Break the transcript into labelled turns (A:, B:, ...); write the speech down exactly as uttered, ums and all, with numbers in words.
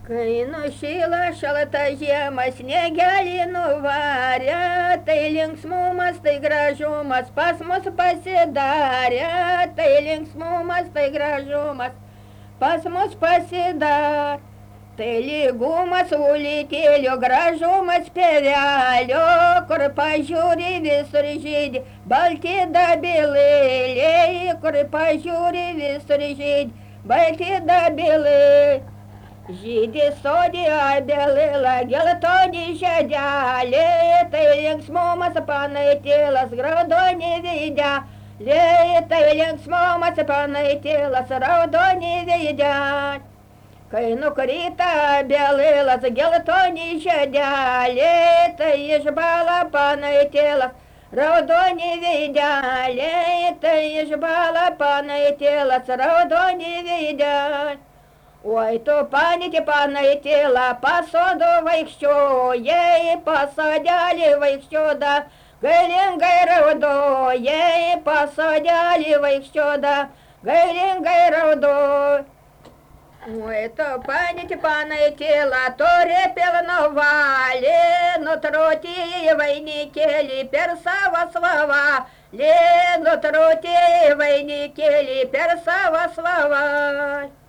A: Kai nušyla šalta žiema, sniegelį nuvarė, tai linksmumas, tai gražumas pas mus pasidarė, tai linksmumas, tai gražumas pas mus pasidarė. Tai lygumas ulytėlio, gražumas pievelio, kur pažiūri visur žydi, balti dabilėliai, kur pažiūri visur žydi, balti dabilėliai. Žydi sodį abelėlą, geltoni žiedeliai, tai linksmumas panaitėlas, raudoni veideliai, tai linksmumas panaitėlas, raudoni veideliai. Kai nukrita abelėlas, geltoni žiedeliai, tai išbąla panaitėlas, raudoni veideliai, tai išbąla panaitėlas, raudoni veideliai. Oi tu panyti panaitėla, pasodo vaikščiojai, pasodelį vaikščioda, galingai raudojai, pasodelį vaikščioda, galingai raudojai. Oi tu panyti panaitėla, turi pilno valį, nutrūtėjai vainikėlį per savo svavalį, nutrūtėjai vainikėlį per savo svavalį.